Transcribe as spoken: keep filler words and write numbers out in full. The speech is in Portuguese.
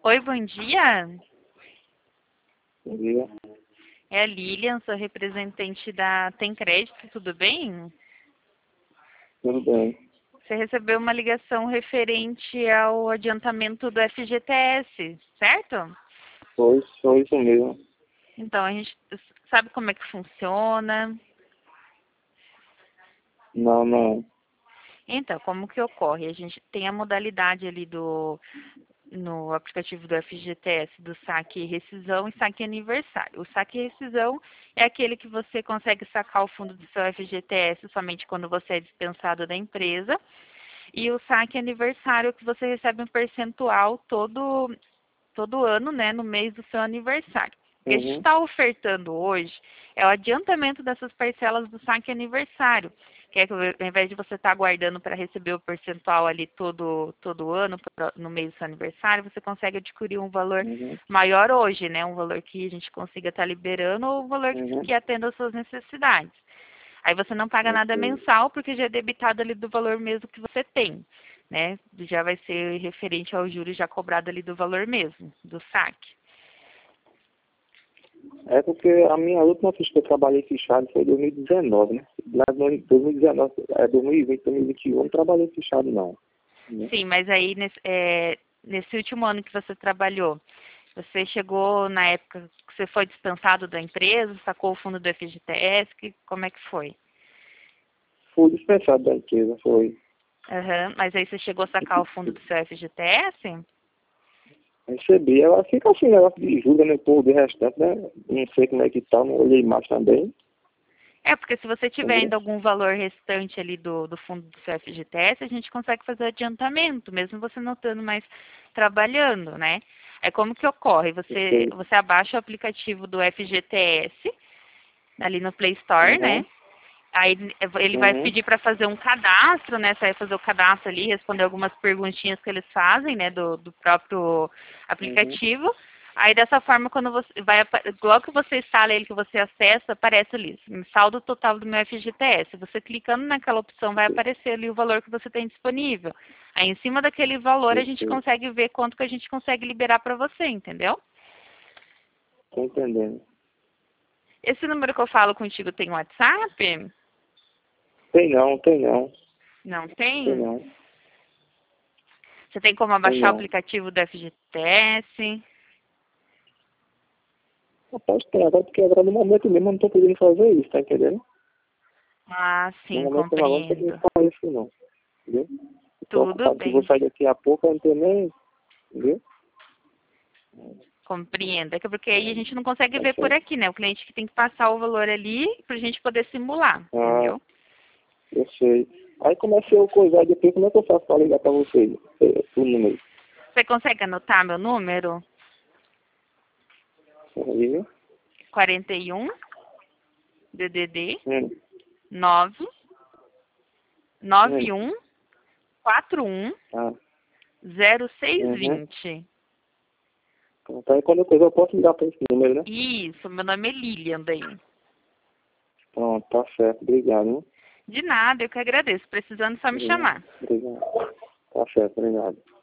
Oi, bom dia. Bom dia. É a Lilian, sou representante da Tem Crédito, tudo bem? Tudo bem. Você recebeu uma ligação referente ao adiantamento do F G T S, certo? Foi, foi isso mesmo. Então, a gente sabe como é que funciona. Não, não. Então, como que ocorre? A gente tem a modalidade ali do no aplicativo do F G T S do saque e rescisão e saque aniversário. O saque e rescisão é aquele que você consegue sacar o fundo do seu F G T S somente quando você é dispensado da empresa. E o saque aniversário é que você recebe um percentual todo, todo ano, né, no mês do seu aniversário. O que a gente Uhum. está ofertando hoje é o adiantamento dessas parcelas do saque aniversário, que é que ao invés de você estar aguardando para receber o percentual ali todo, todo ano, no mês do seu aniversário, você consegue adquirir um valor Uhum. maior hoje, né? Um valor que a gente consiga estar liberando ou um valor que, Uhum. que atenda às suas necessidades. Aí você não paga nada Ok. mensal, porque já é debitado ali do valor mesmo que você tem, né? Já vai ser referente ao juros já cobrado ali do valor mesmo, do saque. É porque a minha última vez que eu trabalhei fichado foi em dois mil e dezenove, né? Lá em dois mil e dezenove, é dois mil e vinte, dois mil e vinte e um, eu não trabalhei fichado, não. Né? Sim, mas aí nesse, é, nesse último ano que você trabalhou, você chegou na época que você foi dispensado da empresa, sacou o fundo do F G T S, que, como é que foi? Fui dispensado da empresa, foi. Aham, mas aí você chegou a sacar o fundo do seu F G T S? Recebi. Ela fica assim, negócio de julga, né? Por de restante, né? Não sei como é que tá, não olhei mais também. É, porque se você tiver Entendeu? ainda algum valor restante ali do, do fundo do seu F G T S, a gente consegue fazer adiantamento, mesmo você não estando mais trabalhando, né? É como que ocorre? Não Você, sei. você abaixa o aplicativo do F G T S ali no Play Store, né? Uhum. Aí ele vai Uhum. pedir para fazer um cadastro, né? Você vai fazer o cadastro ali, responder algumas perguntinhas que eles fazem, né? Do, do próprio Uhum. aplicativo. Aí dessa forma, quando você vai, logo que você instala ele, que você acessa, aparece ali, saldo total do meu F G T S. Você clicando naquela opção, vai aparecer ali o valor que você tem disponível. Aí em cima daquele valor, a Eu gente sei. consegue ver quanto que a gente consegue liberar para você, entendeu? Tô entendendo. Esse número que eu falo contigo tem WhatsApp? Tem não, tem não. Não Tem tem? não. Você tem como Tem abaixar o não. aplicativo do F G T S? Rapaz, tem agora, porque agora no momento mesmo eu não tô podendo fazer isso, tá entendendo? Ah, No sim, momento agora eu não tô podendo compreendo. fazer isso não. Entendeu? Eu tô Tudo ocupado que eu vou bem, sair daqui a pouco, eu não tenho nem. Entendeu? compreendo. É que porque aí a gente não consegue É ver isso por aí. aqui, né? O cliente que tem que passar o valor ali pra gente poder simular, Ah, entendeu? eu sei. Aí comecei a coisar depois, como é que eu faço pra ligar pra vocês? É, o número. Você consegue anotar meu número? Aí, quarenta e um D D D hum, nove nove hum, um quatro um ah, zero seis uhum. vinte. Então, aí quando eu coisa eu posso ligar pra esse número, né? Isso, meu nome é Lilian daí. Pronto, tá certo. Obrigado, hein? De nada, eu que agradeço. Precisando, só me Obrigado. chamar. Obrigado. Tá certo, obrigado.